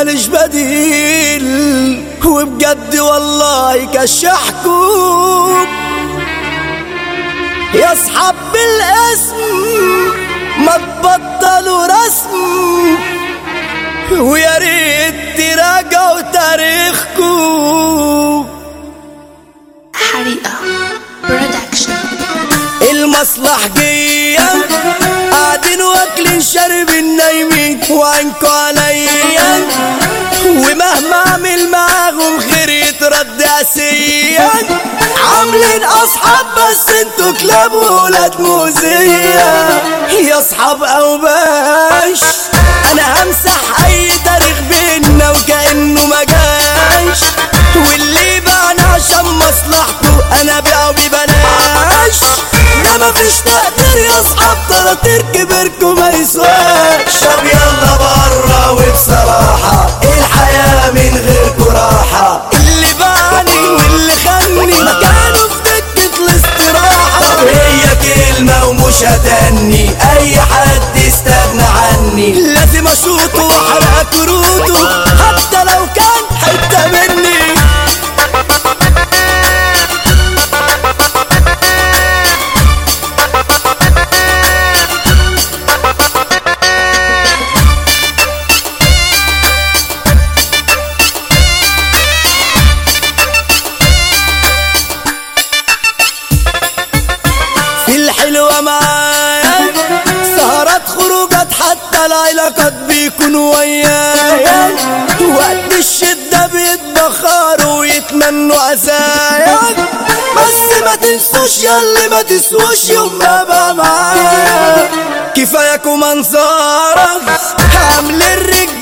ماليش بديل، وبجد والله كشحكم يا اصحاب بالاسم ما تبطلوا رسم، ويا ريت تراجعوا تاريخكم. حريقة برودكشن. المصلحجية قاعدين واكلين شاربين نايمين وعينكوا عليا، ومهما اعمل معاهم خير يترد اسيا. عاملين اصحاب بس انتوا كلاب وولاد موزية يا اصحاب اوباش. انا همسح اي تاريخ بينا وكأنه ما جاش، واللي باعنا عشان مصلحته انا بيعه ببلاش. ده مفيش تقدير يا اصحاب، طراطير كبركم ما يسواش. طب يلا برا وبصراحة الحياة من غيركوا راحة، اللي باعني واللي خاني مكانه في دكة الاستراحة. طب هي كلمة ومش هتني اي حد يستغنى عني، لازم اشوطه واحرق كروته حتى لو كان حتة مني. الحلوة معايا سهرات خروجات حتى العلاقات بيكونوا ويايا، وقت الشدة بيتبخروا ويتمنوا عزايا. بس ما تنسوش ياللي ما تسوش يوم ما بقى معايا. كفاياكوا منظرة عامل الرجالة